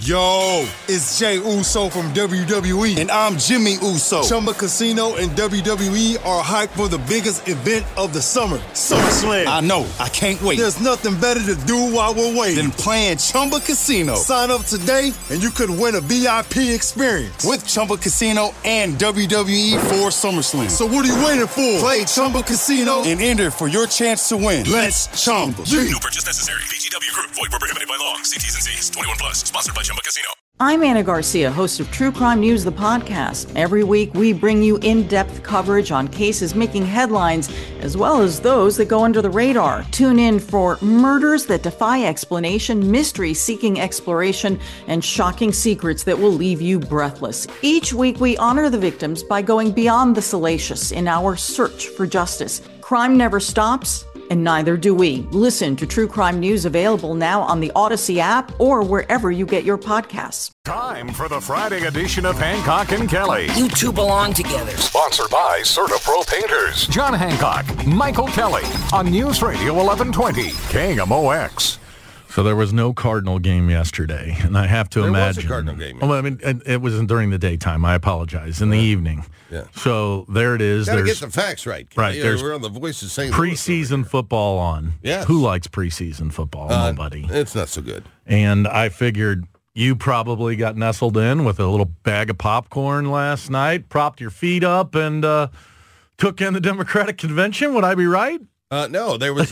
Yo, it's Jay Uso from WWE, and I'm Jimmy Uso. Chumba Casino and WWE are hyped for the biggest event of the summer, SummerSlam. I know, I can't wait. There's nothing better to do while we're waiting than playing Chumba Casino. Sign up today, and you could win a VIP experience with Chumba Casino and WWE for SummerSlam. So what are you waiting for? Play Chumba Casino and enter for your chance to win. Let's Chumba. No purchase necessary. VGW Group. Void where prohibited by law. See T's and C's. 21 plus. Sponsored by Chumba Casino. I'm Anna Garcia, host of True Crime News, the podcast. Every week, we bring you in-depth coverage on cases making headlines, as well as those that go under the radar. Tune in for murders that defy explanation, mysteries seeking exploration, and shocking secrets that will leave you breathless. Each week, we honor the victims by going beyond the salacious in our search for justice. Crime never stops, and neither do we. Listen to True Crime News, available now on the Odyssey app or wherever you get your podcasts. Time for the Friday edition of Hancock and Kelly. You two belong together. Sponsored by CertaPro Painters. John Hancock, Michael Kelly on News Radio 1120 KMOX. So there was no Cardinal game yesterday, and I have to imagine. There was a Cardinal game. Well, I mean, it wasn't during the daytime. I apologize. In the evening. Yeah. So there it is. Got to get the facts right. Right. We're on the Voice of St. Louis. Preseason football on. Yes. Who likes preseason football? Nobody. It's not so good. And I figured you probably got nestled in with a little bag of popcorn last night, propped your feet up, and took in the Democratic Convention. Would I be right? No, there was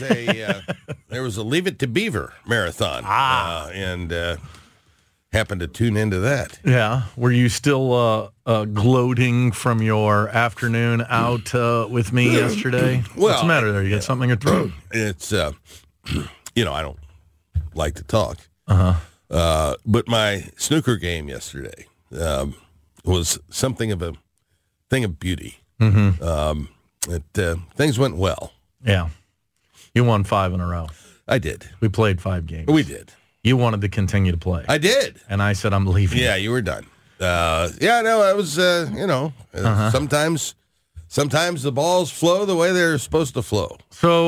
a Leave It to Beaver marathon, and happened to tune into that. Yeah. Were you still gloating from your afternoon out with me yesterday? Well, what's the matter there? You got something in your throat? It's, I don't like to talk. But my snooker game yesterday was something of a thing of beauty. Things went well. Yeah. You won 5 in a row. I did. We played 5 games. We did. You wanted to continue to play. I did. And I said, I'm leaving. Yeah, you were done. I was, sometimes the balls flow the way they're supposed to flow.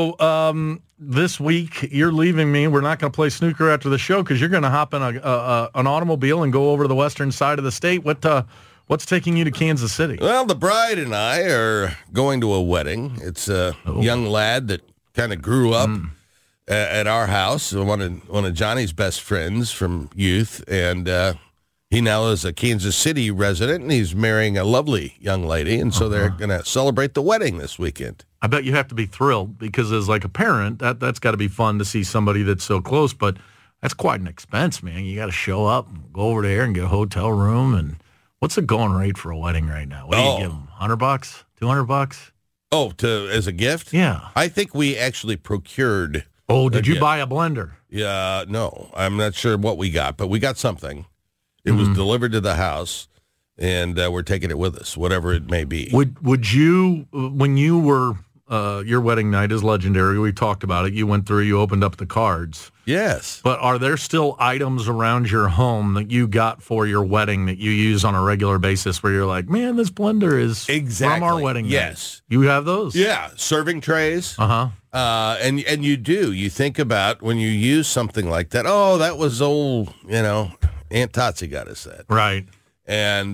So this week, you're leaving me. We're not going to play snooker after the show because you're going to hop in an automobile and go over to the western side of the state. What's taking you to Kansas City? Well, the bride and I are going to a wedding. It's a young lad that kind of grew up at our house, one of Johnny's best friends from youth, and he now is a Kansas City resident, and he's marrying a lovely young lady, and so they're going to celebrate the wedding this weekend. I bet you have to be thrilled because as like a parent, that's got to be fun to see somebody that's so close, but that's quite an expense, man. You got to show up, go over there and get a hotel room, and what's the going rate for a wedding right now? What do you give them, $100, $200? Oh, as a gift? Yeah. I think we actually procured. Oh, did you buy a blender? Yeah, no. I'm not sure what we got, but we got something. It was delivered to the house, and we're taking it with us, whatever it may be. Would you, when you were, your wedding night is legendary, we talked about it, you went through, you opened up the cards. Yes. But are there still items around your home that you got for your wedding that you use on a regular basis where you're like, man, this blender is from our wedding night? Yes. You have those? Yeah. Serving trays. And you do. You think about when you use something like that, oh, that was old, Aunt Totsy got us that. Right. And,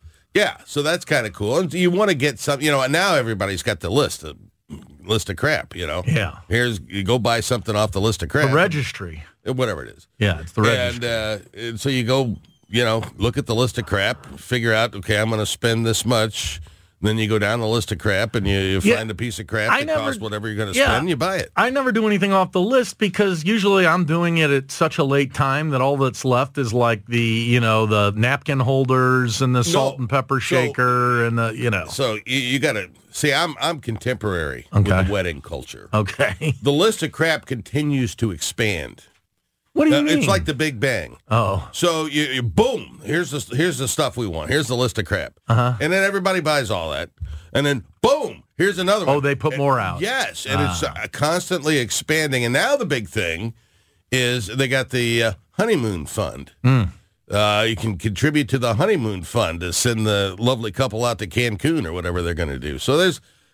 so that's kind of cool. And you want to get some, and now everybody's got the list of crap, Yeah. You go buy something off the list of crap. The registry. Whatever it is. Yeah, it's the registry. And so you go, look at the list of crap, figure out, okay, I'm going to spend this much. Then you go down the list of crap and you find a piece of crap that costs whatever you're going to spend, and you buy it. I never do anything off the list because usually I'm doing it at such a late time that all that's left is like the napkin holders and the salt and pepper shaker and the. So you got to see. I'm contemporary with the wedding culture. Okay. The list of crap continues to expand. What do you mean? It's like the Big Bang. Oh. So you boom, here's the stuff we want. Here's the list of crap. And then everybody buys all that. And then boom, here's another one. Oh, they put more out. Yes, and it's constantly expanding. And now the big thing is they got the honeymoon fund. You can contribute to the honeymoon fund to send the lovely couple out to Cancun or whatever they're going to do. So there's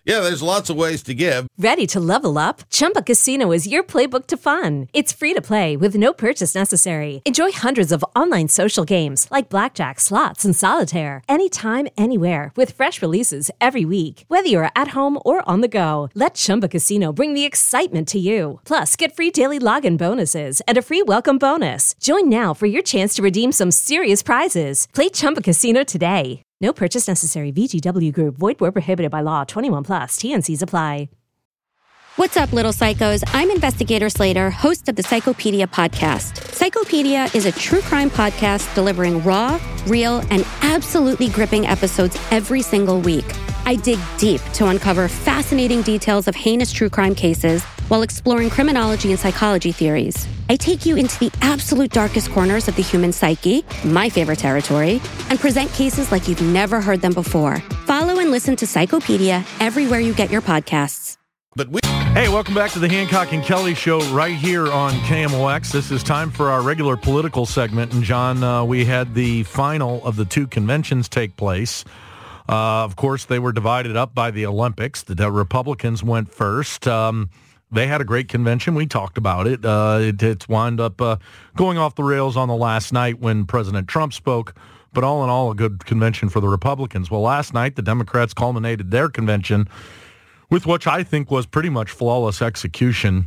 Yeah, there's lots of ways to give. Ready to level up? Chumba Casino is your playbook to fun. It's free to play with no purchase necessary. Enjoy hundreds of online social games like blackjack, slots, and solitaire. Anytime, anywhere with fresh releases every week. Whether you're at home or on the go, let Chumba Casino bring the excitement to you. Plus, get free daily login bonuses and a free welcome bonus. Join now for your chance to redeem some serious prizes. Play Chumba Casino today. No purchase necessary. VGW Group. Void where prohibited by law. 21 plus. TNCs apply. What's up, little psychos? I'm Investigator Slater, host of the Psychopedia podcast. Psychopedia is a true crime podcast delivering raw, real, and absolutely gripping episodes every single week. I dig deep to uncover fascinating details of heinous true crime cases while exploring criminology and psychology theories. I take you into the absolute darkest corners of the human psyche, my favorite territory, and present cases like you've never heard them before. Follow and listen to Psychopedia everywhere you get your podcasts. Hey, welcome back to the Hancock and Kelly Show right here on KMOX. This is time for our regular political segment. And, John, we had the final of the two conventions take place. Of course, they were divided up by the Olympics. The Republicans went first. They had a great convention. We talked about it. It's wound up going off the rails on the last night when President Trump spoke. But all in all, a good convention for the Republicans. Well, last night, the Democrats culminated their convention with what I think was pretty much flawless execution.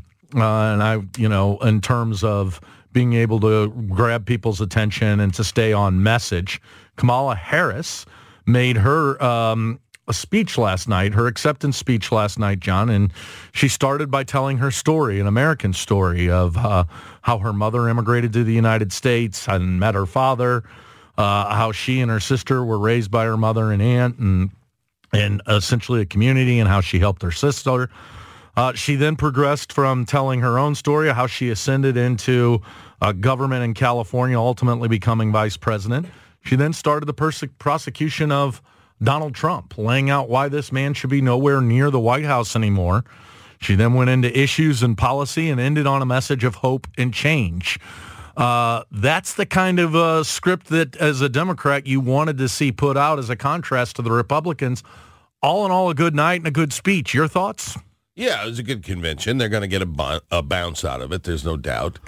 In terms of being able to grab people's attention and to stay on message. Kamala Harris made her a speech last night, her acceptance speech last night, John, and she started by telling her story, an American story of how her mother immigrated to the United States and met her father, how she and her sister were raised by her mother and aunt and essentially a community, and how she helped her sister. She then progressed from telling her own story of how she ascended into government in California, ultimately becoming vice president. She then started the prosecution of Donald Trump, laying out why this man should be nowhere near the White House anymore. She then went into issues and policy and ended on a message of hope and change. That's the kind of script that, as a Democrat, you wanted to see put out as a contrast to the Republicans. All in all, a good night and a good speech. Your thoughts? Yeah, it was a good convention. They're going to get a bounce out of it. There's no doubt.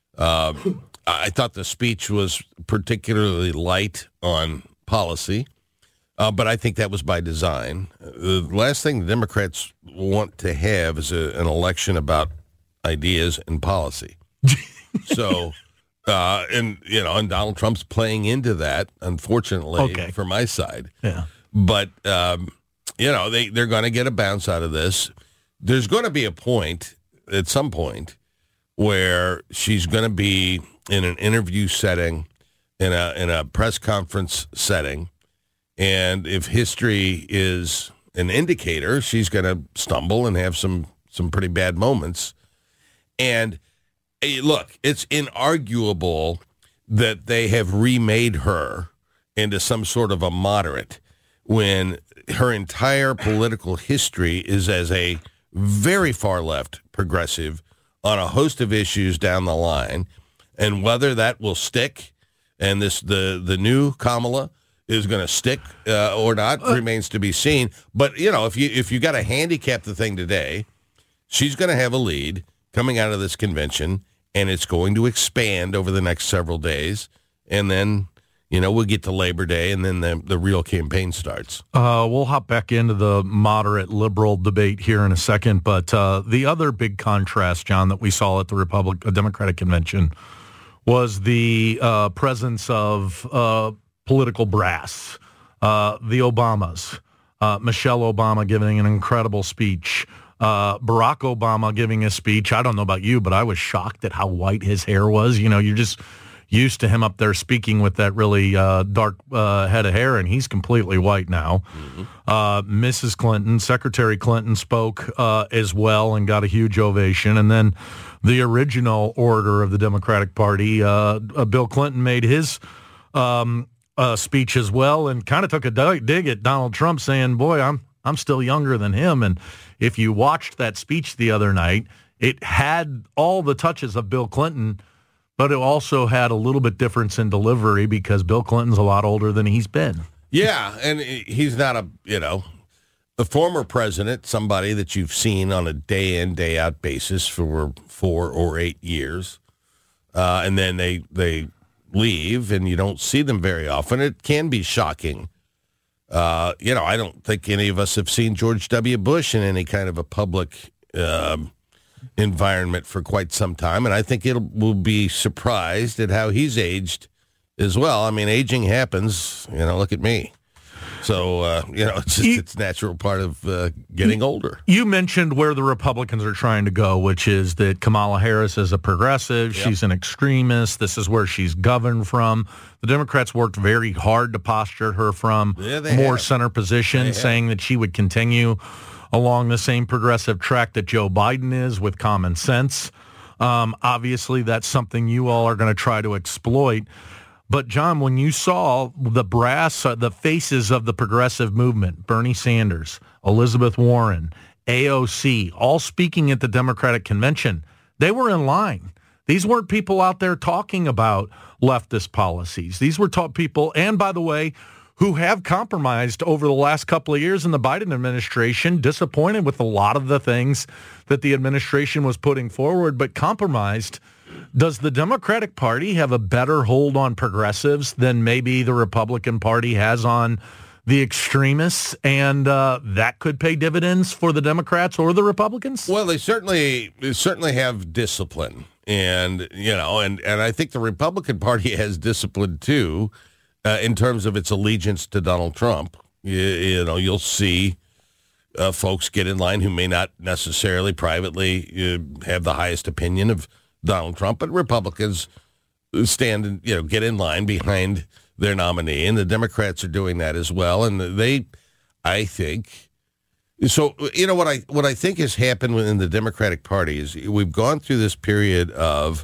I thought the speech was particularly light on policy, but I think that was by design. The last thing the Democrats want to have is an election about ideas and policy. So, and Donald Trump's playing into that, unfortunately, for my side. Yeah. But, they're going to get a bounce out of this. There's going to be a point, at some point, where she's going to be in an interview setting, in a press conference setting, and if history is an indicator, she's going to stumble and have some pretty bad moments. And look, it's inarguable that they have remade her into some sort of a moderate when her entire political history is as a very far left progressive on a host of issues down the line. And whether that will stick and the new Kamala is going to stick or not remains to be seen. But, if you got to handicap the thing today, she's going to have a lead coming out of this convention, and it's going to expand over the next several days. And then, we'll get to Labor Day, and then the real campaign starts. We'll hop back into the moderate liberal debate here in a second. But the other big contrast, John, that we saw at the Democratic convention was the presence of political brass, the Obamas, Michelle Obama giving an incredible speech, Barack Obama giving a speech. I don't know about you, but I was shocked at how white his hair was. You're just used to him up there speaking with that really dark head of hair, and he's completely white now. Mm-hmm. Mrs. Clinton, Secretary Clinton spoke as well and got a huge ovation. And then the original order of the Democratic Party, Bill Clinton made his speech as well and kind of took a dig at Donald Trump, saying, boy, I'm still younger than him. And if you watched that speech the other night, it had all the touches of Bill Clinton, but it also had a little bit difference in delivery because Bill Clinton's a lot older than he's been. Yeah, and he's not a former president, somebody that you've seen on a day in, day out basis for 4 or 8 years, and then they leave and you don't see them very often, it can be shocking. I don't think any of us have seen George W. Bush in any kind of a public environment for quite some time, and I think we'll be surprised at how he's aged as well. I mean, aging happens. Look at me. So, it's a natural part of getting older. You mentioned where the Republicans are trying to go, which is that Kamala Harris is a progressive. Yep. She's an extremist. This is where she's governed from. The Democrats worked very hard to posture her from more center position, saying that she would continue along the same progressive track that Joe Biden is with common sense. Obviously, that's something you all are going to try to exploit. But, John, when you saw the faces of the progressive movement, Bernie Sanders, Elizabeth Warren, AOC, all speaking at the Democratic convention, they were in line. These weren't people out there talking about leftist policies. These were people, and by the way, who have compromised over the last couple of years in the Biden administration, disappointed with a lot of the things that the administration was putting forward, but compromised. Does the Democratic Party have a better hold on progressives than maybe the Republican Party has on the extremists, and that could pay dividends for the Democrats or the Republicans? Well, they certainly have discipline, and I think the Republican Party has discipline too, in terms of its allegiance to Donald Trump. You'll see folks get in line who may not necessarily privately have the highest opinion of Donald Trump, but Republicans stand and get in line behind their nominee, and the Democrats are doing that as well. And I think, so what I think has happened within the Democratic Party is we've gone through this period of,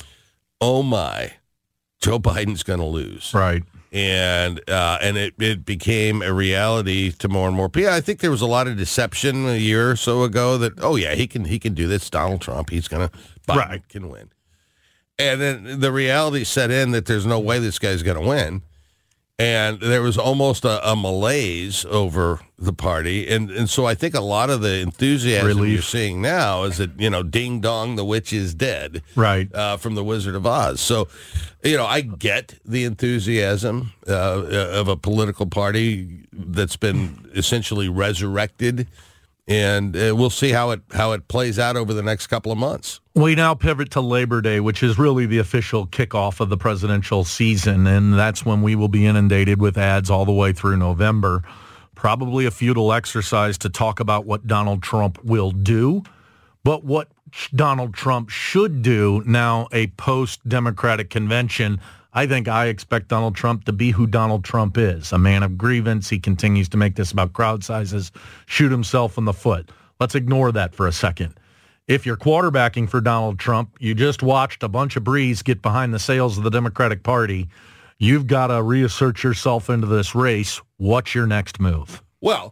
oh my, Joe Biden's going to lose, right? And it became a reality to more and more people. I think there was a lot of deception a year or so ago that, oh yeah, he can do this. Donald Trump, Biden can win. And then the reality set in that there's no way this guy's going to win. And there was almost a malaise over the party. And so I think a lot of the enthusiasm you're seeing now is that, ding dong, the witch is dead. Right. From The Wizard of Oz. So, I get the enthusiasm of a political party that's been essentially resurrected. And we'll see how it plays out over the next couple of months. We now pivot to Labor Day, which is really the official kickoff of the presidential season, and that's when we will be inundated with ads all the way through November. Probably a futile exercise to talk about what Donald Trump will do, but what Donald Trump should do now, a post-Democratic convention. I expect Donald Trump to be who Donald Trump is, a man of grievance. He continues to make this about crowd sizes, shoot himself in the foot. Let's ignore that for a second. If you're quarterbacking for Donald Trump, you just watched a bunch of breeze get behind the sails of the Democratic Party. You've got to reassert yourself into this race. What's your next move? Well,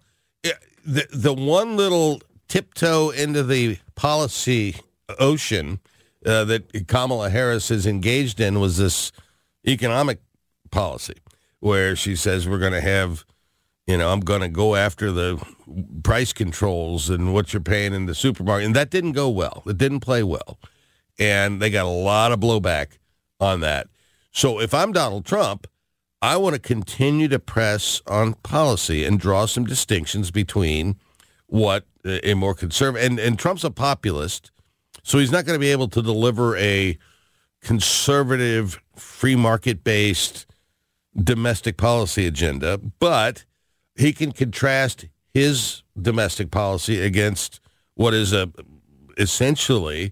the one little tiptoe into the policy ocean that Kamala Harris is engaged in was this economic policy where she says we're going to have, I'm going to go after the price controls and what you're paying in the supermarket. And that didn't go well. It didn't play well. And they got a lot of blowback on that. So if I'm Donald Trump, I want to continue to press on policy and draw some distinctions between what a more conservative, and Trump's a populist, so he's not going to be able to deliver a conservative, free market-based domestic policy agenda, but he can contrast his domestic policy against what is essentially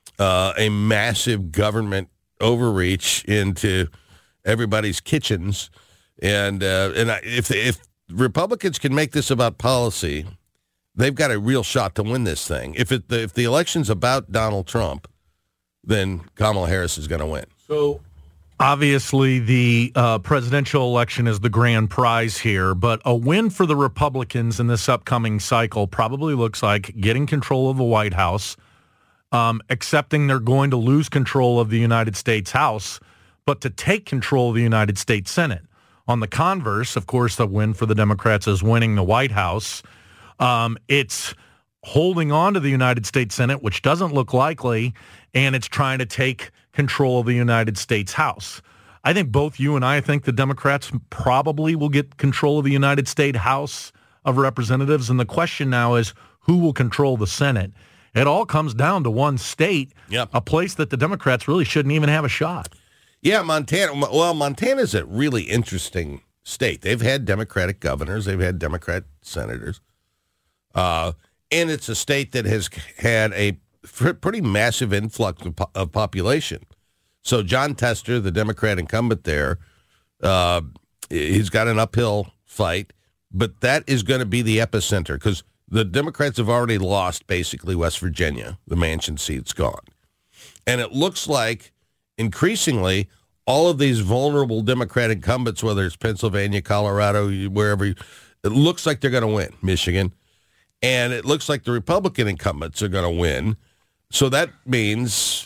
a massive government overreach into everybody's kitchens. And if Republicans can make this about policy, they've got a real shot to win this thing. If the election's about Donald Trump, then Kamala Harris is going to win. So obviously the presidential election is the grand prize here, but a win for the Republicans in this upcoming cycle probably looks like getting control of the White House, accepting they're going to lose control of the United States House, but to take control of the United States Senate. On the converse, of course, the win for the Democrats is winning the White House. It's holding on to the United States Senate, which doesn't look likely, and it's trying to take control of the United States House. I think both you and I think the Democrats probably will get control of the United States House of Representatives, and the question now is who will control the Senate. It all comes down to one state, a place that the Democrats really shouldn't even have a shot. Yeah, Montana. Well, Montana's a really interesting state. They've had Democratic governors. They've had Democrat senators. And it's a state that has had a pretty massive influx of population. So John Tester, the Democrat incumbent there, he's got an uphill fight, but that is going to be the epicenter because the Democrats have already lost basically West Virginia. The Manchin seat's gone. And it looks like increasingly all of these vulnerable Democrat incumbents, whether it's Pennsylvania, Colorado, wherever, it looks like they're going to win. Michigan. And it looks like the Republican incumbents are going to win. So that means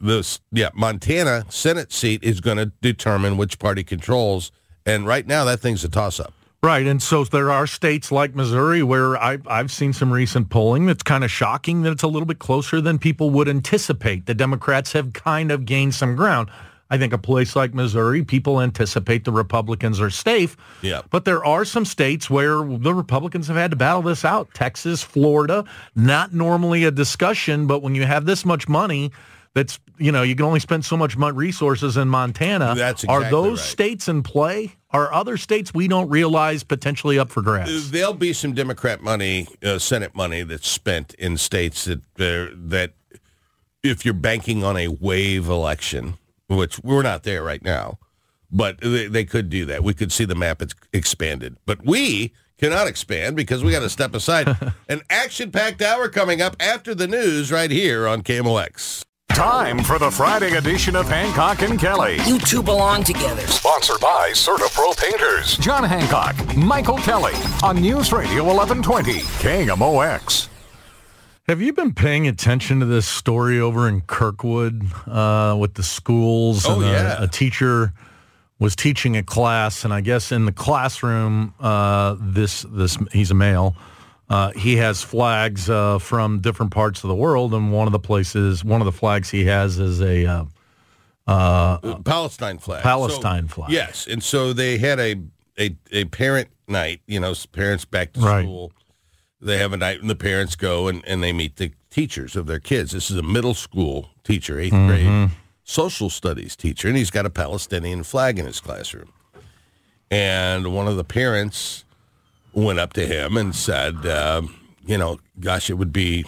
Montana Senate seat is going to determine which party controls. And right now that thing's a toss-up. Right, and so there are states like Missouri where I've seen some recent polling that's kind of shocking that it's a little bit closer than people would anticipate. The Democrats have kind of gained some ground. I think a place like Missouri, people anticipate the Republicans are safe. Yeah. But there are some states where the Republicans have had to battle this out. Texas, Florida, not normally a discussion, but when you have this much money, that's, you can only spend so much resources in Montana. That's exactly Are those right. states in play? Are other states we don't realize potentially up for grabs? There'll be some Democrat money, Senate money that's spent in states that if you're banking on a wave election, which we're not there right now, but they could do that. We could see the map expanded. But we cannot expand because we got to step aside. An action-packed hour coming up after the news right here on KMOX. Time for the Friday edition of Hancock and Kelly. You two belong together. Sponsored by CertaPro Painters. John Hancock, Michael Kelly on News Radio 1120, KMOX. Have you been paying attention to this story over in Kirkwood with the schools? Oh, yeah. A teacher was teaching a class, and I guess in the classroom, he's a male. He has flags from different parts of the world, and one of the flags he has is a Palestine flag. Palestine flag. Yes, and so they had a parent night. Parents back to school. They have a night when the parents go and they meet the teachers of their kids. This is a middle school teacher, 8th grade social studies teacher, and he's got a Palestinian flag in his classroom. And one of the parents went up to him and said, gosh, don't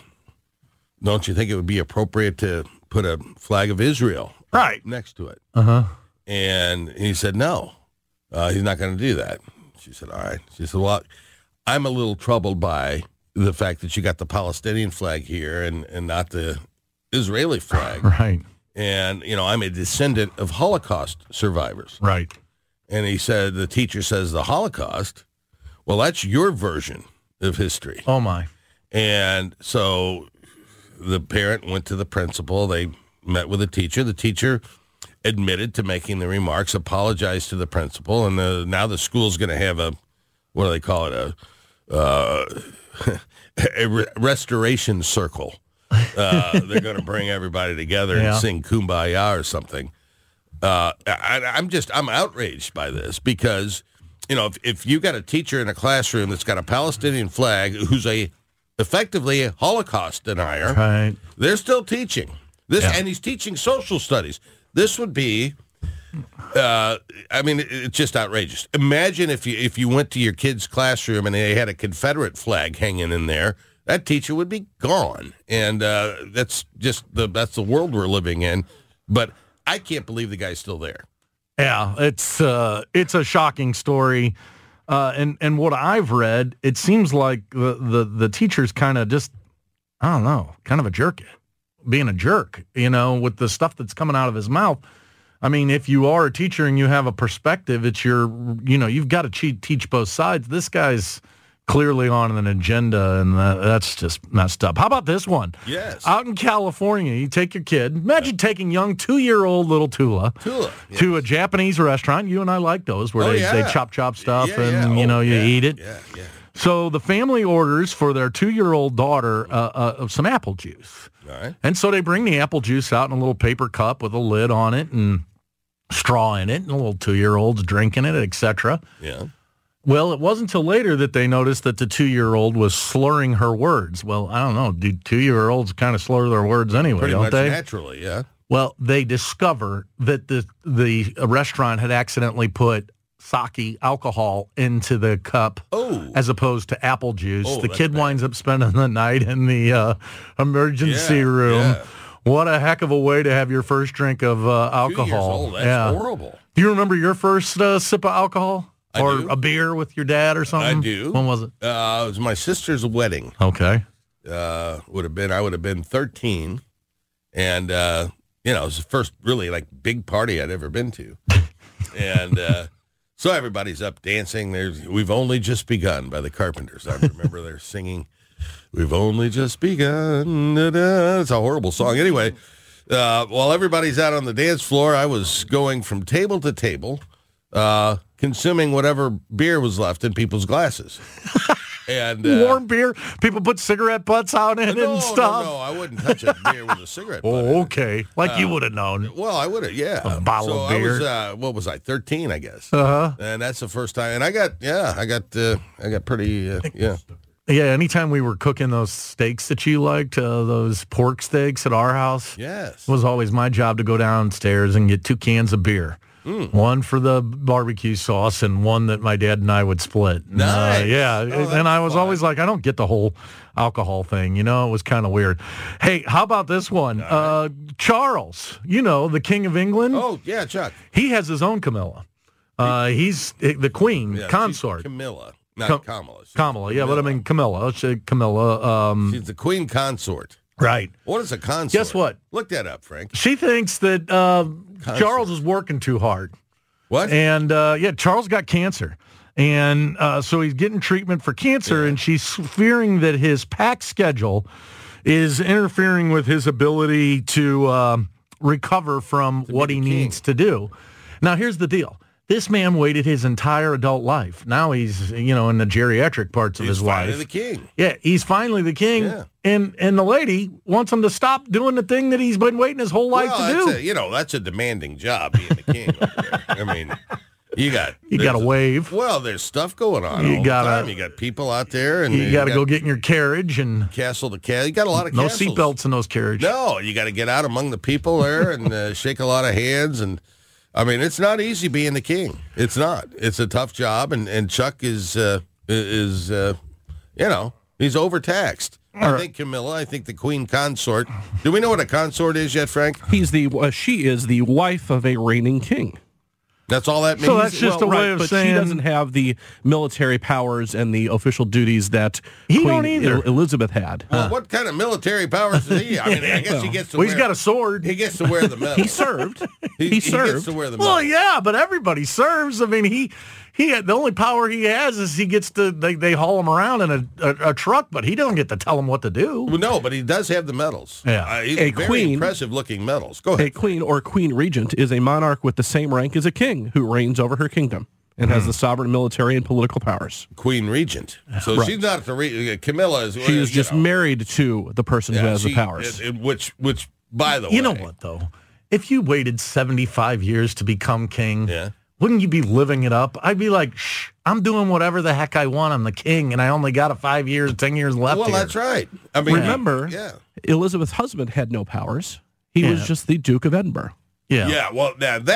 you think it would be appropriate to put a flag of Israel next to it? Uh-huh. And he said, no, he's not going to do that. She said, all right. She said, well, I'm a little troubled by the fact that you got the Palestinian flag here and not the Israeli flag. Right. And, I'm a descendant of Holocaust survivors. Right. And he said, the teacher says the Holocaust, well, that's your version of history. Oh, my. And so the parent went to the principal. They met with the teacher. The teacher admitted to making the remarks, apologized to the principal, and now the school's going to have what do they call it, a restoration circle. They're going to bring everybody together and sing Kumbaya or something. I'm outraged by this because, if you got a teacher in a classroom that's got a Palestinian flag who's effectively a Holocaust denier, right. They're still teaching this, and he's teaching social studies. This would be, it's just outrageous. Imagine if you went to your kid's classroom and they had a Confederate flag hanging in there. That teacher would be gone, and that's the world we're living in. But I can't believe the guy's still there. Yeah, it's a shocking story, and what I've read, it seems like the teacher's kind of just, I don't know, kind of a jerk, being a jerk, with the stuff that's coming out of his mouth. I mean, if you are a teacher and you have a perspective, it's you've got to teach both sides. This guy's clearly on an agenda, and that's just messed up. How about this one? Yes. Out in California, you take your kid. Imagine taking young 2-year-old little Tula to a Japanese restaurant. You and I like those where they chop stuff and, you eat it. Yeah. So the family orders for their 2-year-old daughter some apple juice. All right. And so they bring the apple juice out in a little paper cup with a lid on it and straw in it, and the little 2-year-old's drinking it, etc. Yeah. Well, it wasn't until later that they noticed that the 2-year-old was slurring her words. Well, I don't know. Do 2-year-olds kind of slur their words anyway, Pretty don't much they? Naturally, yeah. Well, they discover that the restaurant had accidentally put sake alcohol into the cup as opposed to apple juice. The kid winds up spending the night in the emergency room. Yeah. What a heck of a way to have your first drink of 2 alcohol. years old, that's horrible. Do you remember your first sip of alcohol? I Or do. a beer with your dad or something? I do. When was it? It was my sister's wedding. Okay. I would have been 13, and it was the first really like big party I'd ever been to, and so everybody's up dancing. We've only just begun by the Carpenters. I remember they're singing, "We've only just begun." Da-da. It's a horrible song. Anyway, while everybody's out on the dance floor, I was going from table to table, consuming whatever beer was left in people's glasses. And warm beer. People put cigarette butts out in it and stuff. No, I wouldn't touch a beer with a cigarette butt. Oh, okay. Like you would have known. Well, I would have, yeah. A bottle of beer. I was, what was I, 13, I guess. Uh-huh. And that's the first time. And I got pretty, yeah. Yeah, anytime we were cooking those steaks that you liked, those pork steaks at our house, Yes. it was always my job to go downstairs and get 2 cans of beer. One for the barbecue sauce and one that my dad and I would split. Nice. And I was always like, I don't get the whole alcohol thing. It was kind of weird. Hey, how about this one? Charles, the King of England. Oh, yeah, Chuck. He has his own Camilla. He's the Queen consort. Camilla, not Kamala. Kamala, yeah, but I mean Camilla. Let's say Camilla. She's the Queen consort. Right. What is a consort? Guess what? Look that up, Frank. She thinks that Charles is working too hard. What? And, Charles got cancer. And so he's getting treatment for cancer, and she's fearing that his packed schedule is interfering with his ability to recover from what he needs to do. Now, here's the deal. This man waited his entire adult life. Now he's, in the geriatric parts of his life. He's finally the king. Yeah, he's finally the king. Yeah. And the lady wants him to stop doing the thing that he's been waiting his whole life to do. That's a demanding job, being the king over there. I mean, you got to wave. Well, there's stuff going on all the time. You got people out there, and you got to go get in your carriage and castle to castle. You got a lot of no castles. seatbelts in those carriages. No, you got to get out among the people there and shake a lot of hands. And I mean, it's not easy being the king. It's not. It's a tough job, and Chuck is he's overtaxed. I think Camilla. I think the Queen consort. Do we know what a consort is yet, Frank? She is the wife of a reigning king. That's all that means. So that's just a way of but saying she doesn't have the military powers and the official duties that Queen Elizabeth had. Well, what kind of military powers does he? I mean, I guess he gets to. He's got a sword. He gets to wear the medal. He served. He served. gets to wear the medal. Well, yeah, but everybody serves. I mean, he the only power he has is he gets to they haul him around in a truck, but he doesn't get to tell them what to do. Well, no, but he does have the medals. Yeah, a very impressive looking medals. Go ahead. A queen or queen regent is a monarch with the same rank as a king who reigns over her kingdom and has the sovereign military and political powers. Queen regent. So she's not the Camilla is. She is just married to the person who has the powers. Which by the way, you know what though? If you waited 75 years to become king, yeah. Wouldn't you be living it up? I'd be like, shh, I'm doing whatever the heck I want. I'm the king, and I only got 10 years left. Well, here. That's right. I mean, remember, Elizabeth's husband had no powers. He was just the Duke of Edinburgh. Yeah. Yeah. Well,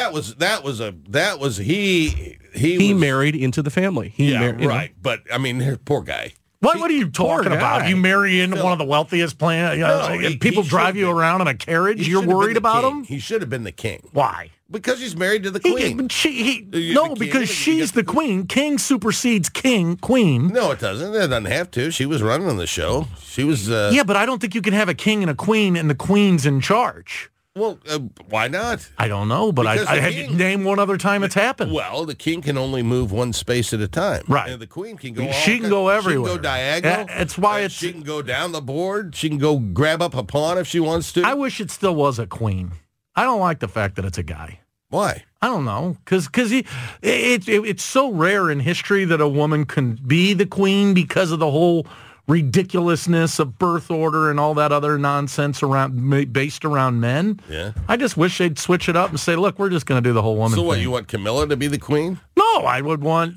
he married into the family. Right. But I mean, poor guy. What are you talking about? You marry into one of the wealthiest people drive you around in a carriage. You're worried about him? He should have been the king. Why? Because he's married to the queen. Because she's the queen. King supersedes queen. No, it doesn't. It doesn't have to. She was running the show. She was. Yeah, but I don't think you can have a king and a queen, and the queen's in charge. Well, why not? I don't know, but I had to name one other time it's happened. Well, the king can only move one space at a time. Right. And the queen can go She can go everywhere. She can go diagonal. That's why she can go down the board. She can go grab up a pawn if she wants to. I wish it still was a queen. I don't like the fact that it's a guy. Why? I don't know, because it's so rare in history that a woman can be the queen because of the whole ridiculousness of birth order and all that other nonsense based around men. Yeah. I just wish they'd switch it up and say, look, we're just going to do the whole woman So what, thing. you want Camilla to be the queen? No, I would want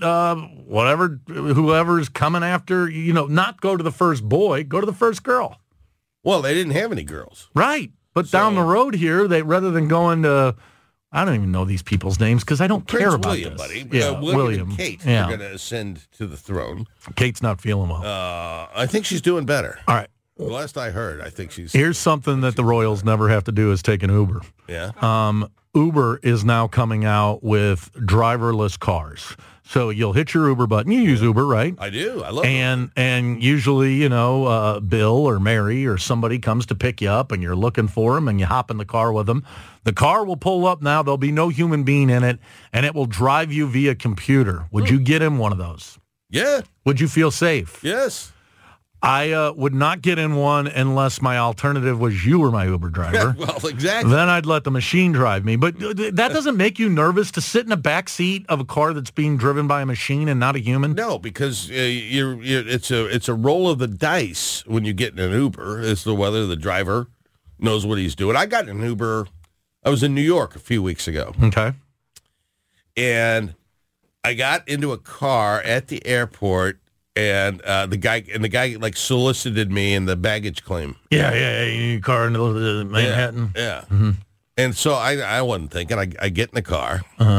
whoever's coming after, not go to the first boy, go to the first girl. Well, they didn't have any girls. Right. But down the road here, rather than going to, I don't even know these people's names because I don't care about William, this. Buddy. Yeah, William and Kate are going to ascend to the throne. Kate's not feeling well. I think she's doing better. All right. The last I heard, I think she's... Here's something that the Royals never have to do is take an Uber. Yeah. Uber is now coming out with driverless cars. So you'll hit your Uber button. You use Uber, right? I do. I love it. And usually, Bill or Mary or somebody comes to pick you up and you're looking for them and you hop in the car with them. The car will pull up now. There'll be no human being in it, and it will drive you via computer. Would you get in one of those? Yeah. Would you feel safe? Yes. I would not get in one unless my alternative was you were my Uber driver. Well, exactly. Then I'd let the machine drive me. But that doesn't make you nervous to sit in the back seat of a car that's being driven by a machine and not a human? No, because it's a roll of the dice when you get in an Uber as to whether the driver knows what he's doing. I got in an Uber. I was in New York a few weeks ago. Okay. And I got into a car at the airport. And the guy like solicited me in the baggage claim. Yeah, car in Manhattan. Yeah. Mm-hmm. And so I wasn't thinking. I get in the car,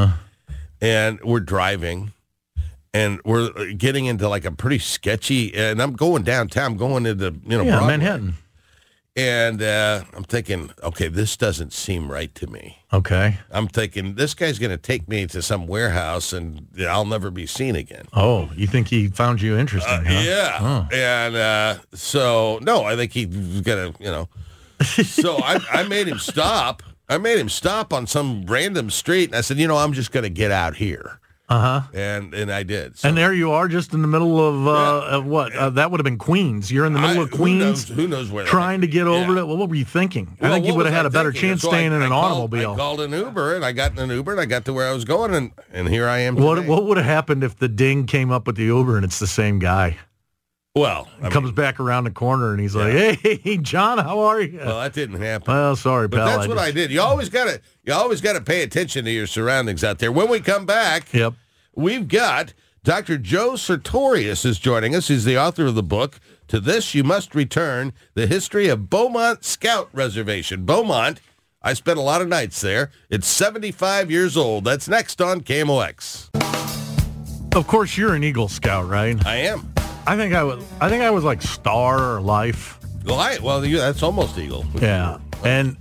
and we're driving, and we're getting into like a pretty sketchy. And I'm going downtown. I'm going into Broadway. Manhattan. And I'm thinking, okay, this doesn't seem right to me. Okay. I'm thinking, this guy's going to take me to some warehouse and I'll never be seen again. Oh, you think he found you interesting, huh? Yeah. Oh. And so, no, I think he's going to, So I made him stop. I made him stop on some random street. And I said, I'm just going to get out here. Uh-huh. And I did. So. And there you are, just in the middle of what? That would have been Queens. You're in the middle of Queens. Who knows where? Trying to get over it. Well, what were you thinking? I think you would have had a better chance staying in an automobile. I called an Uber, and I got in an Uber, and I got to where I was going, and here I am today. What would have happened if the ding came up with the Uber and it's the same guy? Well, he comes back around the corner, and he's like, hey, John, how are you? Well, that didn't happen. Well, sorry, but pal. That's what I did. You always got to pay attention to your surroundings out there. When we come back, we've got Dr. Joe Sartorius is joining us. He's the author of the book, To This You Must Return, The History of Beaumont Scout Reservation. Beaumont, I spent a lot of nights there. It's 75 years old. That's next on KMOX. Of course, you're an Eagle Scout, right? I am. I think I was like Star or Life. Well, that's almost Eagle. Yeah. And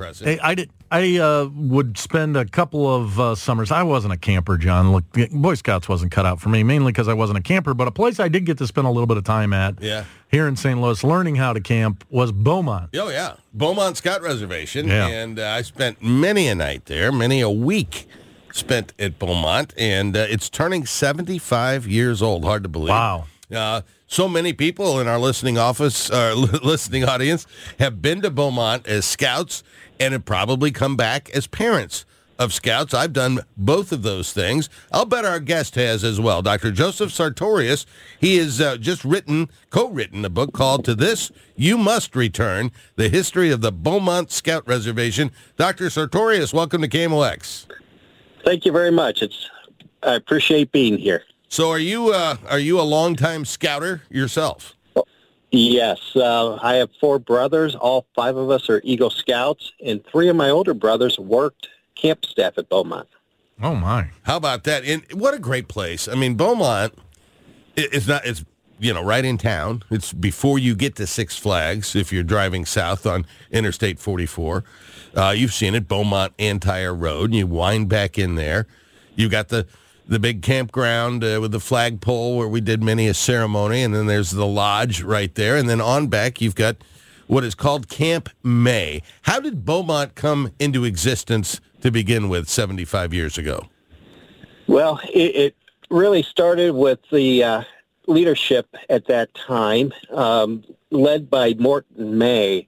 I would spend a couple of summers. I wasn't a camper, John. Look, Boy Scouts wasn't cut out for me, mainly because I wasn't a camper. But a place I did get to spend a little bit of time at here in St. Louis, learning how to camp, was Beaumont. Oh, yeah. Beaumont Scout Reservation. Yeah. And I spent many a night there, many a week spent at Beaumont. And it's turning 75 years old. Hard to believe. Wow. So many people in our listening audience have been to Beaumont as scouts and have probably come back as parents of scouts. I've done both of those things. I'll bet our guest has as well. Dr. Joseph Sartorius, he has just co-written a book called To This You Must Return, The History of the Beaumont Scout Reservation. Dr. Sartorius, welcome to KMOX. Thank you very much. I appreciate being here. So are you a longtime scouter yourself? Yes. I have 4 brothers. All 5 of us are Eagle Scouts, and 3 of my older brothers worked camp staff at Beaumont. Oh, my. How about that? And what a great place. I mean, Beaumont it's right in town. It's before you get to Six Flags if you're driving south on Interstate 44. You've seen it, Beaumont Antire Road, and you wind back in there. You've got the big campground with the flagpole where we did many a ceremony, and then there's the lodge right there. And then on back, you've got what is called Camp May. How did Beaumont come into existence to begin with 75 years ago? Well, it really started with the leadership at that time, led by Morton May,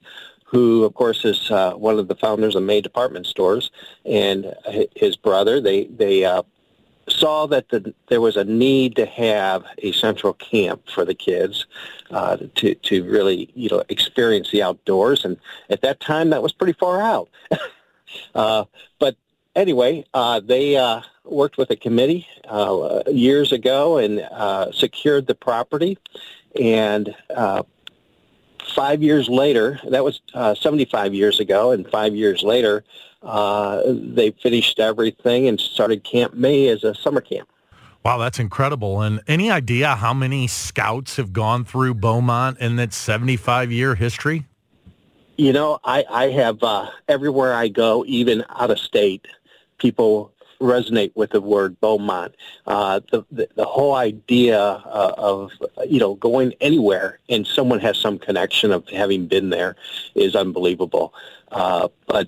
who, of course, is one of the founders of May Department Stores, and his brother. They saw that there was a need to have a central camp for the kids to really, experience the outdoors. And at that time, that was pretty far out. But anyway, they worked with a committee years ago and secured the property. And 5 years later, that was 75 years ago, and 5 years later, they finished everything and started Camp May as a summer camp. Wow, that's incredible. And any idea how many scouts have gone through Beaumont in that 75-year history? I have, everywhere I go, even out of state, people resonate with the word Beaumont. The whole idea of going anywhere and someone has some connection of having been there is unbelievable. But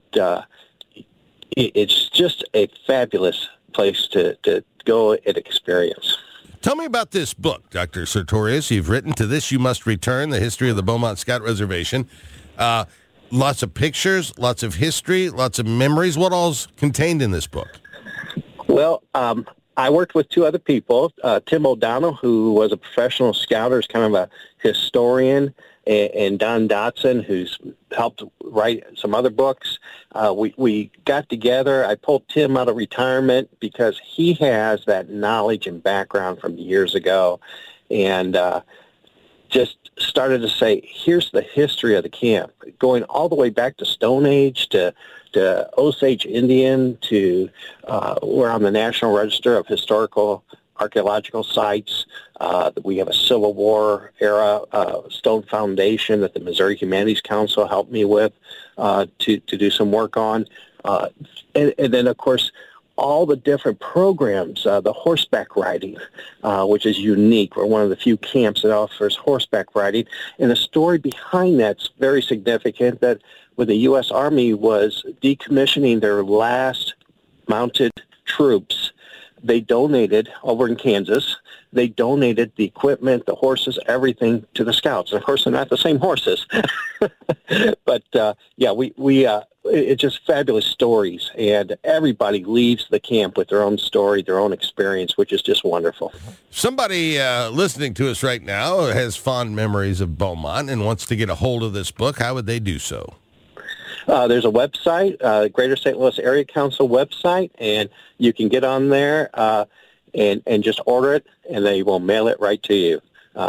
it's just a fabulous place to go and experience. Tell me about this book, Dr. Sartorius. You've written To This You Must Return, The History of the Beaumont Scout Reservation. Lots of pictures, lots of history, lots of memories. What all's contained in this book? Well, I worked with two other people, Tim O'Donnell, who was a professional scouter, is kind of a historian, and Don Dotson, who's helped write some other books. We got together. I pulled Tim out of retirement because he has that knowledge and background from years ago, and just started to say, here's the history of the camp, going all the way back to Stone Age to Osage Indian to we're on the National Register of Historical Archaeological Sites. We have a Civil War era stone foundation that the Missouri Humanities Council helped me with to do some work on. And then, of course, all the different programs, the horseback riding, which is unique. We're one of the few camps that offers horseback riding. And the story behind that's very significant, that when the U.S. Army was decommissioning their last mounted troops, they donated, over in Kansas, they donated the equipment, the horses, everything to the Scouts. And, of course, they're not the same horses. But, it's just fabulous stories. And everybody leaves the camp with their own story, their own experience, which is just wonderful. Somebody listening to us right now has fond memories of Beaumont and wants to get a hold of this book. How would they do so? There's a website, Greater St. Louis Area Council website, and you can get on there and just order it, and they will mail it right to you.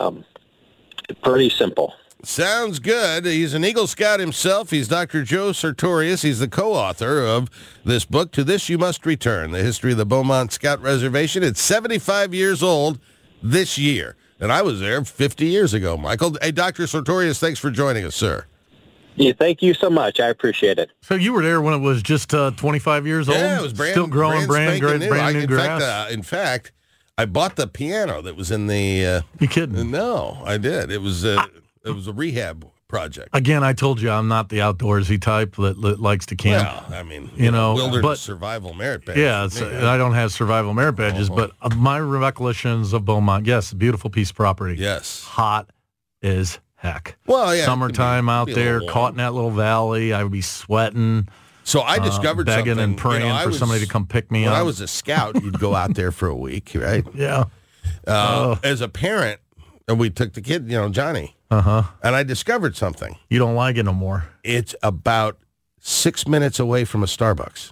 Pretty simple. Sounds good. He's an Eagle Scout himself. He's Dr. Joe Sartorius. He's the co-author of this book, To This You Must Return, The History of the Beaumont Scout Reservation. It's 75 years old this year, and I was there 50 years ago, Michael. Hey, Dr. Sartorius, thanks for joining us, sir. Yeah, thank you so much. I appreciate it. So you were there when it was just 25 years old? Yeah, it was still growing brand new grass. In fact, I bought the piano that was in the... You kidding? No, I did. It was a rehab project. Again, I told you I'm not the outdoorsy type that likes to camp. Well, I mean, wilderness survival merit badges. Yeah, I don't have survival merit badges, but my recollections of Beaumont, yes, a beautiful piece of property. Yes. Hot as heck. Well, yeah. Summertime out there, caught in that little valley. I would be sweating. So I discovered begging something. and praying for somebody to come pick me up. When I was a scout, you'd go out there for a week, right? Yeah. As a parent, and we took the kid, Johnny. Uh-huh. And I discovered something. You don't like it no more. It's about 6 minutes away from a Starbucks.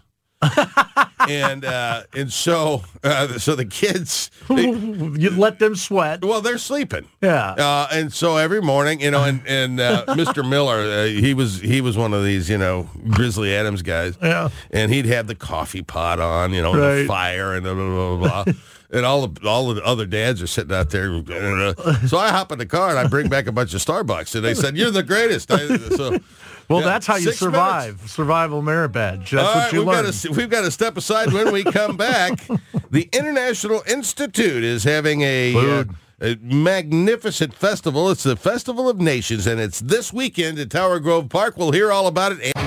and so the kids, you let them sweat. Well, they're sleeping. Yeah. And so every morning, and Mr. Miller, he was one of these, Grizzly Adams guys. Yeah. And he'd have the coffee pot on, right. the fire and blah, blah, blah, blah. And all the other dads are sitting out there. So I hop in the car and I bring back a bunch of Starbucks. And they said, "You're the greatest." That's how you survive. Minutes. Survival merit badge. That's what you learn. We've got to step aside when we come back. The International Institute is having a magnificent festival. It's the Festival of Nations, and it's this weekend at Tower Grove Park. We'll hear all about it.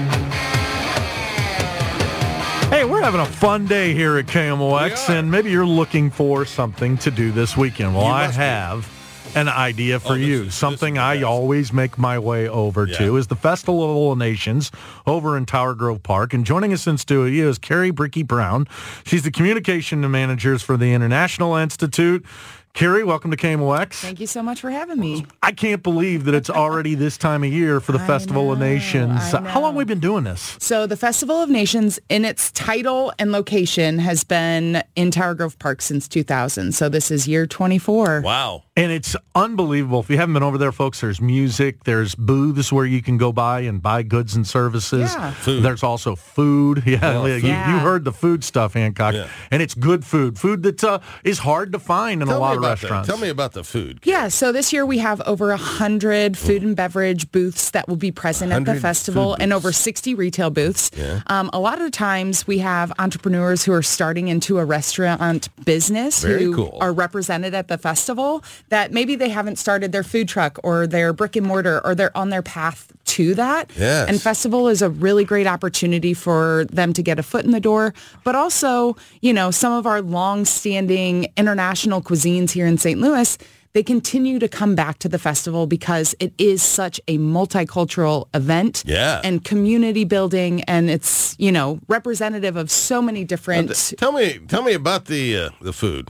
Hey, we're having a fun day here at KMOX, and maybe you're looking for something to do this weekend. Well, I have an idea for you. Something I always make my way over to is the Festival of Nations over in Tower Grove Park. And joining us in studio is Carrie Brickey Brown. She's the communication manager for the International Institute. Carrie, welcome to KMOX. Thank you so much for having me. I can't believe that it's already this time of year for the Festival of Nations. How long have we been doing this? So the Festival of Nations, in its title and location, has been in Tower Grove Park since 2000. So this is year 24. Wow. And it's unbelievable. If you haven't been over there, folks, there's music, there's booths where you can go by and buy goods and services. Yeah. Food. There's also food. You heard the food stuff, Hancock. Yeah. And it's good food. Food that is hard to find in a lot of restaurants. Tell me about the food. Yeah, so this year we have over 100 food and beverage booths that will be present at the festival and over 60 retail booths. Yeah. A lot of the times we have entrepreneurs who are starting into a restaurant business who are represented at the festival that maybe they haven't started their food truck or their brick and mortar or they're on their path to that. Yes. And festival is a really great opportunity for them to get a foot in the door, but also, some of our long-standing international cuisines here in St. Louis, they continue to come back to the festival because it is such a multicultural event and community building, and it's, representative of so many different... Tell me about the food.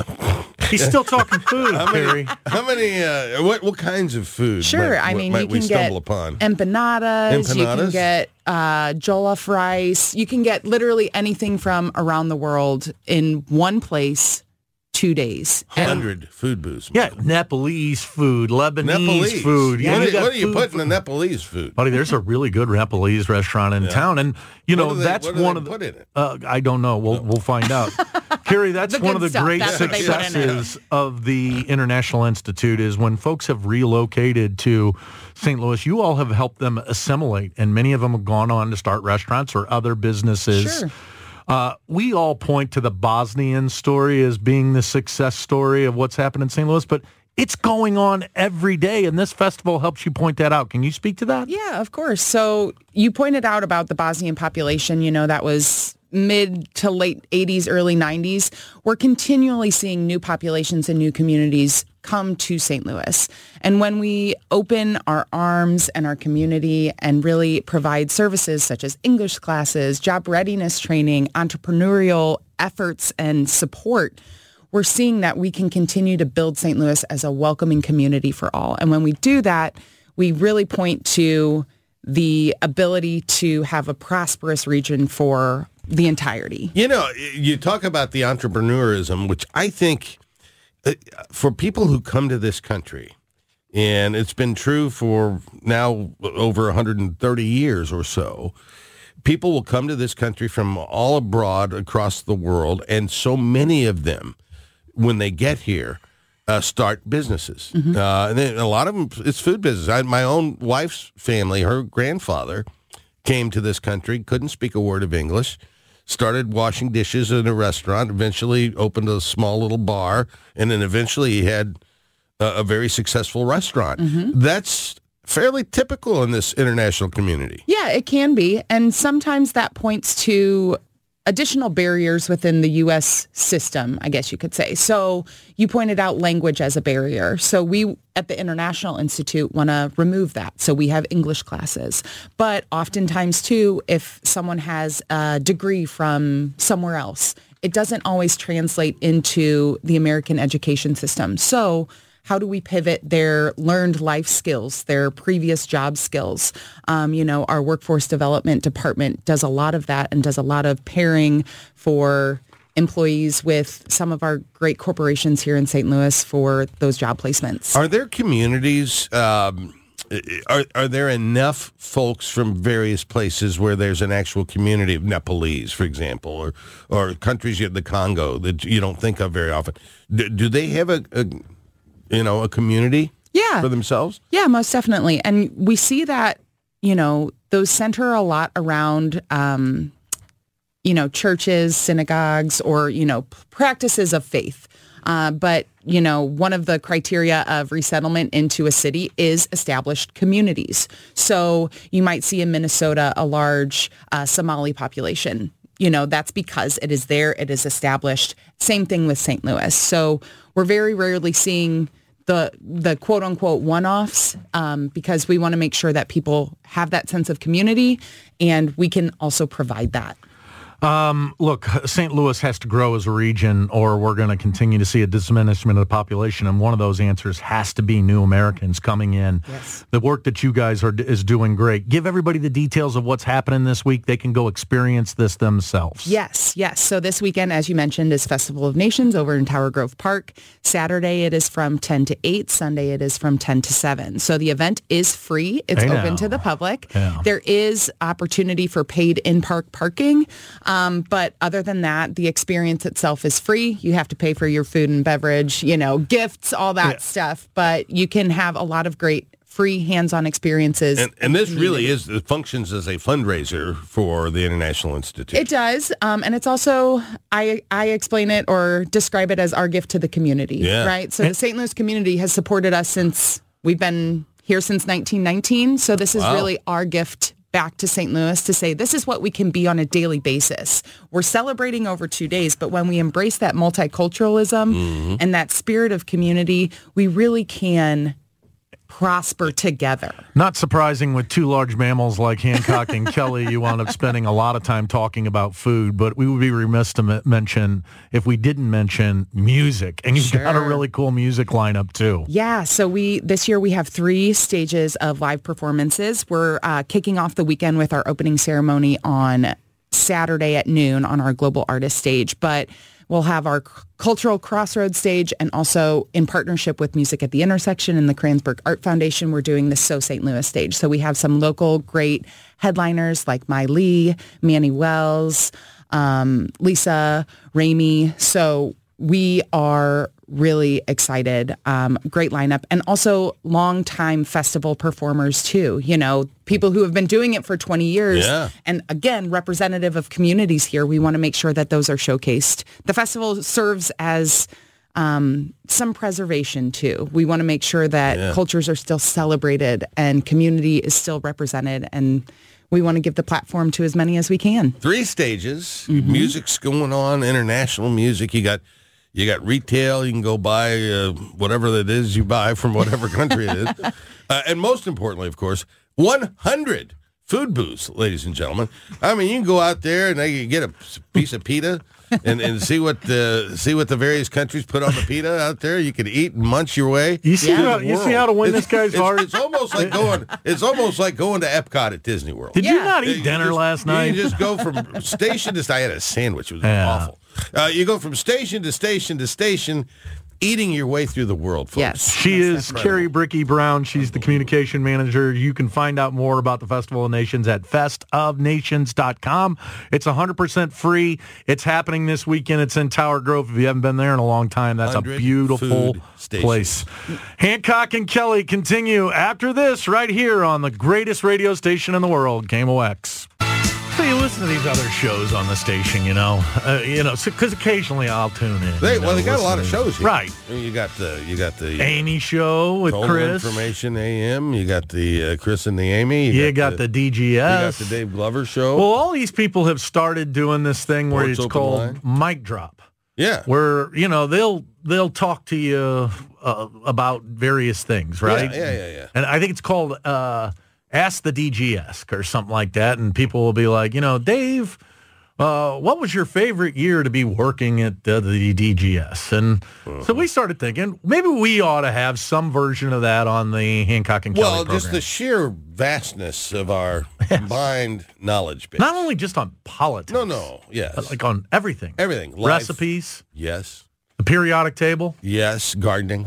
He's still talking food, Carrie. How many, what kinds of food Sure, might we stumble upon? Empanadas, you can get jollof rice, you can get literally anything from around the world in one place, 2 days. 100 food booths. Yeah, Nepalese food, Lebanese food. Yeah, what do you put in the Nepalese food? Buddy, there's a really good Nepalese restaurant in town, and that's one of the. Put in it? I don't know. We'll find out. Carrie, that's one of the great successes of the International Institute is when folks have relocated to St. Louis, you all have helped them assimilate, and many of them have gone on to start restaurants or other businesses. Sure. We all point to the Bosnian story as being the success story of what's happened in St. Louis, but it's going on every day, and this festival helps you point that out. Can you speak to that? Yeah, of course. So you pointed out about the Bosnian population, that was mid to late 80s, early 90s. We're continually seeing new populations and new communities come to St. Louis. And when we open our arms and our community and really provide services such as English classes, job readiness training, entrepreneurial efforts and support, we're seeing that we can continue to build St. Louis as a welcoming community for all. And when we do that, we really point to the ability to have a prosperous region for the entirety. You talk about the entrepreneurism, which I think for people who come to this country, and it's been true for now over 130 years or so, people will come to this country from all abroad across the world, and so many of them, when they get here, start businesses. Mm-hmm. And then a lot of them, it's food business. My own wife's family, her grandfather came to this country, couldn't speak a word of English, started washing dishes in a restaurant, eventually opened a small little bar, and then eventually he had a very successful restaurant. Mm-hmm. That's fairly typical in this international community. Yeah, it can be. And sometimes that points to additional barriers within the U.S. system, I guess you could say. So you pointed out language as a barrier. So we at the International Institute want to remove that. So we have English classes. But oftentimes, too, if someone has a degree from somewhere else, it doesn't always translate into the American education system. So how do we pivot their learned life skills, their previous job skills? Our workforce development department does a lot of that and does a lot of pairing for employees with some of our great corporations here in St. Louis for those job placements. Are there communities, are there enough folks from various places where there's an actual community of Nepalese, for example, or countries, the Congo, that you don't think of very often? Do they have a community for themselves? Yeah, most definitely. And we see that, those center a lot around, churches, synagogues, or, practices of faith. But, one of the criteria of resettlement into a city is established communities. So you might see in Minnesota a large Somali population. That's because it is there, it is established. Same thing with St. Louis. So we're very rarely seeing the quote unquote one-offs because we want to make sure that people have that sense of community, and we can also provide that. Look, St. Louis has to grow as a region, or we're going to continue to see a diminishment of the population, and one of those answers has to be new Americans coming in. Yes. The work that you guys is doing great. Give everybody the details of what's happening this week. They can go experience this themselves. Yes. So this weekend, as you mentioned, is Festival of Nations over in Tower Grove Park. Saturday, it is from 10 to 8. Sunday, it is from 10 to 7. So the event is free. It's open to the public. Yeah. There is opportunity for paid in-park parking. But other than that, the experience itself is free. You have to pay for your food and beverage, gifts, all that stuff. But you can have a lot of great free hands-on experiences. And this really it functions as a fundraiser for the International Institute. It does. And it's also, I explain it or describe it as our gift to the community, right? So the St. Louis community has supported us since we've been here since 1919. So this is really our gift back to St. Louis to say, this is what we can be on a daily basis. We're celebrating over 2 days, but when we embrace that multiculturalism and that spirit of community, we really can prosper together. Not surprising with two large mammals like Hancock and Kelly, you wound up spending a lot of time talking about food, but we would be remiss to mention if we didn't mention music. And you've got a really cool music lineup too. Yeah, so this year we have 3 stages of live performances. We're kicking off the weekend with our opening ceremony on Saturday at noon on our Global Artist stage, but we'll have our Cultural Crossroads stage, and also in partnership with Music at the Intersection and the Kranzberg Art Foundation, we're doing the So St. Louis stage. So we have some local great headliners like Mai Lee, Manny Wells, Lisa, Ramey. So we are really excited. Great lineup. And also longtime festival performers too. People who have been doing it for 20 years. Yeah. And again, representative of communities here. We want to make sure that those are showcased. The festival serves as some preservation too. We want to make sure that cultures are still celebrated and community is still represented, and we want to give the platform to as many as we can. 3 stages. Music's going on, international music. You got retail. You can go buy whatever it is you buy from whatever country it is. And most importantly, of course, 100 food booths, ladies and gentlemen. I mean, you can go out there and you get a piece of pita and see what the various countries put on the pita out there. You can eat and munch your way. You see how to win this guy's heart? It's almost like going to Epcot at Disney World. Did you not eat dinner last night? You just go from station to. I had a sandwich. It was awful. You go from station to station to station, eating your way through the world, folks. Yes. She is Carrie Bricky Brown. She's the communication manager. You can find out more about the Festival of Nations at festofnations.com. It's 100% free. It's happening this weekend. It's in Tower Grove. If you haven't been there in a long time, that's a beautiful place. Hancock and Kelly continue after this right here on the greatest radio station in the world, KMOX. So you listen to these other shows on the station, because occasionally I'll tune in. They got a lot of shows here. Right. You got the Amy show with Total Chris. Information AM. You got the Chris and the Amy. You got the DGS. You got the Dave Glover show. Well, all these people have started doing this thing where it's called Mic Drop. Yeah. Where, they'll talk to you about various things, right? Yeah. And I think it's called Ask the DGS or something like that, and people will be like, Dave, what was your favorite year to be working at the DGS? And so we started thinking, maybe we ought to have some version of that on the Hancock and Kelly program. Just the sheer vastness of our combined knowledge base. Not only just on politics. No, yes. But like on everything. Everything. Recipes. Yes. The periodic table. Yes. Gardening.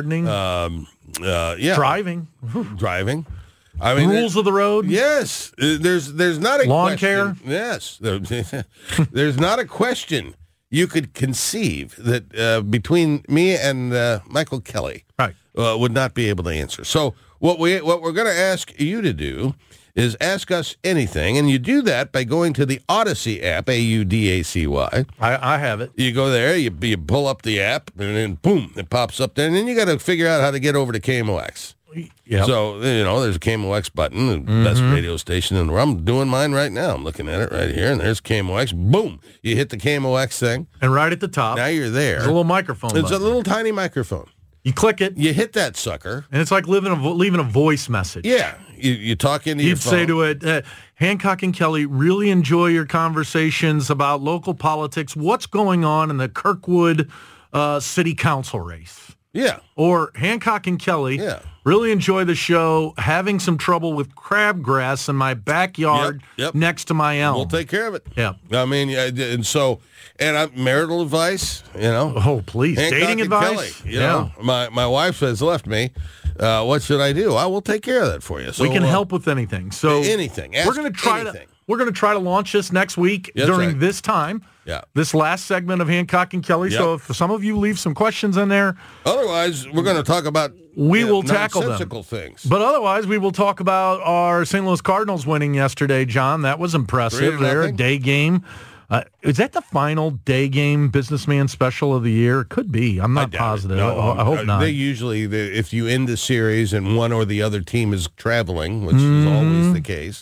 Driving. Driving. I mean, rules of the road. Yes, there's not a lawn question. care. Yes, there's not a question you could conceive that between me and Michael Kelly would not be able to answer. So what we're going to ask you to do is ask us anything, and you do that by going to the Odyssey app, AUDACY. I have it. You go there, you pull up the app, and then boom, it pops up there, and then you got to figure out how to get over to KMOX. Yep. So, there's a KMOX button, the best radio station in the world. I'm doing mine right now. I'm looking at it right here, and there's KMOX. Boom. You hit the KMOX thing. And right at the top. Now you're there. There's a little microphone It's button. a little tiny microphone. You click it. You hit that sucker. And it's like leaving a voice message. Yeah. You talk into your phone. You'd say to it, Hancock and Kelly, really enjoy your conversations about local politics. What's going on in the Kirkwood City Council race? Yeah. Or Hancock and Kelly, really enjoy the show, having some trouble with crabgrass in my backyard next to my elm. We'll take care of it. Yeah. I mean, and marital advice, Oh, please. Hancock Dating and advice. Kelly, you know, my wife has left me. What should I do? I will take care of that for you. So, we can help with anything. So anything. We're going to try to launch this next week during this time. Yeah. This last segment of Hancock and Kelly. Yep. So if some of you leave some questions in there. Otherwise, we're going to talk about we will tackle them. nonsensical things. But otherwise, we will talk about our St. Louis Cardinals winning yesterday, John. That was impressive. They're a day game. Is that the final day game businessman special of the year? It could be. I'm not positive. No, I hope not. They usually, if you end the series and one or the other team is traveling, which is always the case,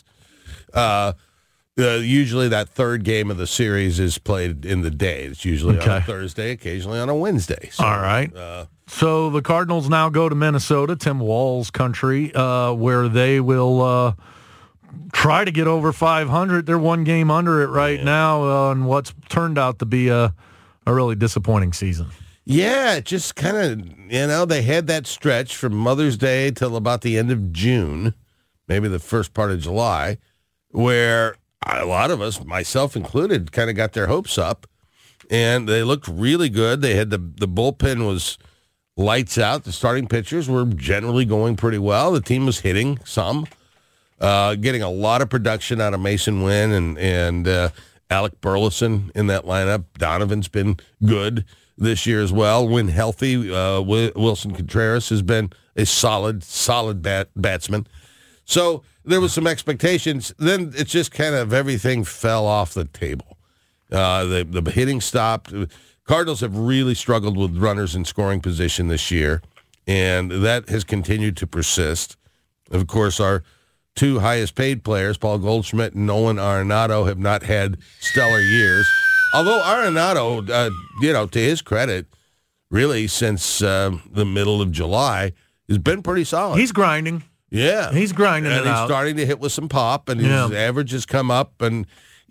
usually that third game of the series is played in the day. It's usually on a Thursday, occasionally on a Wednesday. So, all right. So the Cardinals now go to Minnesota, Tim Wall's country, where they will try to get over 500. They're one game under it right now on what's turned out to be a really disappointing season. Yeah, just kind of, they had that stretch from Mother's Day till about the end of June, maybe the first part of July, where a lot of us, myself included, kind of got their hopes up, and they looked really good. They had the bullpen was lights out. The starting pitchers were generally going pretty well. The team was hitting some, getting a lot of production out of Mason Wynn and Alec Burleson in that lineup. Donovan's been good this year as well. When healthy, Wilson Contreras has been a solid batsman. So there was some expectations. Then it's just kind of everything fell off the table. The hitting stopped. Cardinals have really struggled with runners in scoring position this year, and that has continued to persist. Of course, our two highest paid players, Paul Goldschmidt and Nolan Arenado, have not had stellar years. Although Arenado, to his credit, really since the middle of July, has been pretty solid. He's grinding. Yeah. He's grinding and it he's out. starting to hit with some pop, and his average has come up. And,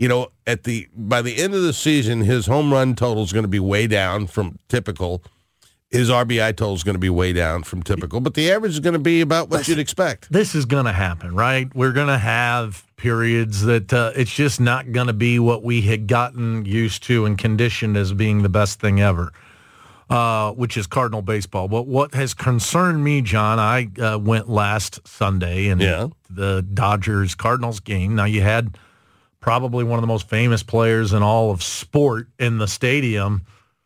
by the end of the season, his home run total is going to be way down from typical. His RBI total is going to be way down from typical, but the average is going to be about what you'd expect. This is going to happen, right? We're going to have periods that it's just not going to be what we had gotten used to and conditioned as being the best thing ever, which is Cardinal baseball. But what has concerned me, John, I went last Sunday in the Dodgers-Cardinals game. Now, you had probably one of the most famous players in all of sport in the stadium.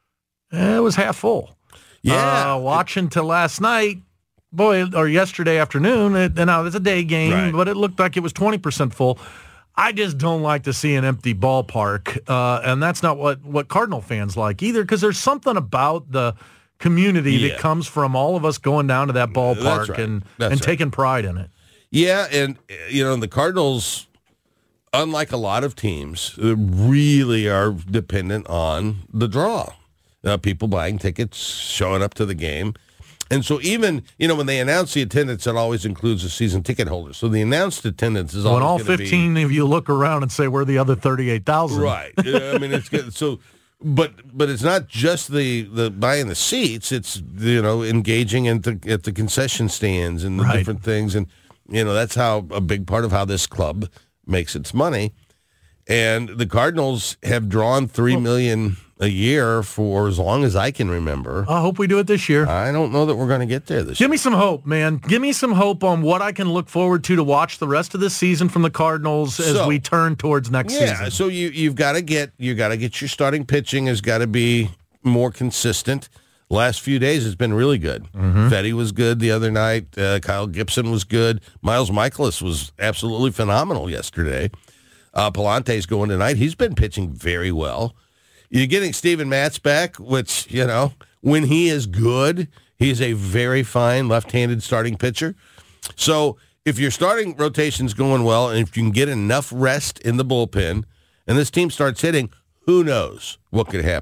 It was half full. Yeah. Watching till last night, or yesterday afternoon, now it's a day game, but it looked like it was 20% full. I just don't like to see an empty ballpark, and that's not what Cardinal fans like either, because there's something about the community that comes from all of us going down to that ballpark and taking pride in it. Yeah, and, the Cardinals, unlike a lot of teams, really are dependent on the draw. People buying tickets, showing up to the game. And so even, when they announce the attendance, it always includes the season ticket holders. So the announced attendance is always all 15 of you look around and say, where are the other 38,000? Right. I mean, it's good. So, but it's not just the buying the seats. It's, engaging at the concession stands and the different things. And, that's how a big part of how this club makes its money. And the Cardinals have drawn $3 million a year for as long as I can remember. I hope we do it this year. I don't know that we're going to get there this year. Give me some hope, man. Give me some hope on what I can look forward to watch the rest of the season from the Cardinals as we turn towards next season. Yeah, so you've got to get your starting pitching has got to be more consistent. Last few days has been really good. Fetty was good the other night. Kyle Gibson was good. Miles Michaelis was absolutely phenomenal yesterday. Palante's going tonight. He's been pitching very well. You're getting Steven Matz back, which, when he is good, he's a very fine left-handed starting pitcher. So if your starting rotation's going well, and if you can get enough rest in the bullpen, and this team starts hitting, who knows what could happen.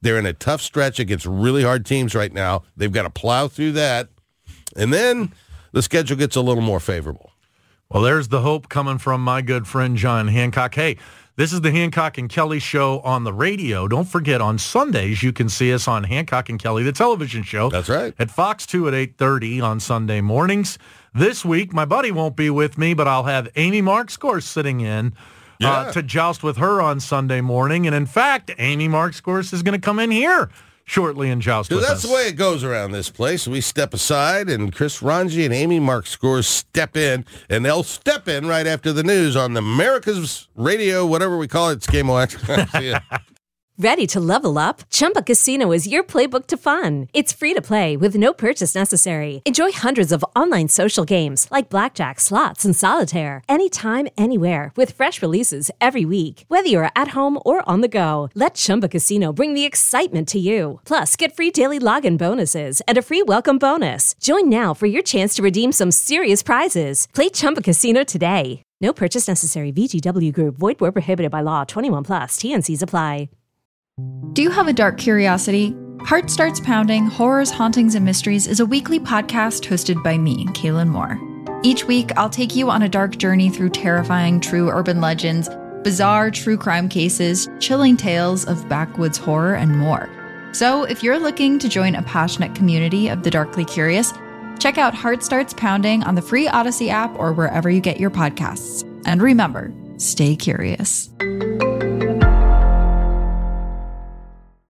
They're in a tough stretch against really hard teams right now. They've got to plow through that. And then the schedule gets a little more favorable. Well, there's the hope coming from my good friend John Hancock. Hey, this is the Hancock and Kelly Show on the radio. Don't forget, on Sundays, you can see us on Hancock and Kelly, the television show. That's right. At Fox 2 at 8:30 on Sunday mornings. This week, my buddy won't be with me, but I'll have Amy Markscourse sitting in to joust with her on Sunday morning. And in fact, Amy Markscourse is going to come in here shortly and joust with us. That's the way it goes around this place. We step aside, and Chris Ranji and Amy Markscourse step in, and they'll step in right after the news on the America's Radio, whatever we call it. It's KMOX. See ya. Ready to level up? Chumba Casino is your playbook to fun. It's free to play with no purchase necessary. Enjoy hundreds of online social games like blackjack, slots, and solitaire anytime, anywhere with fresh releases every week. Whether you're at home or on the go, let Chumba Casino bring the excitement to you. Plus, get free daily login bonuses and a free welcome bonus. Join now for your chance to redeem some serious prizes. Play Chumba Casino today. No purchase necessary. VGW Group. Void where prohibited by law. 21+. TNCs apply. Do you have a dark curiosity? Heart Starts Pounding, Horrors, Hauntings, and Mysteries is a weekly podcast hosted by me, Kaylin Moore. Each week, I'll take you on a dark journey through terrifying true urban legends, bizarre true crime cases, chilling tales of backwoods horror, and more. So if you're looking to join a passionate community of the darkly curious, check out Heart Starts Pounding on the free Odyssey app or wherever you get your podcasts. And remember, stay curious.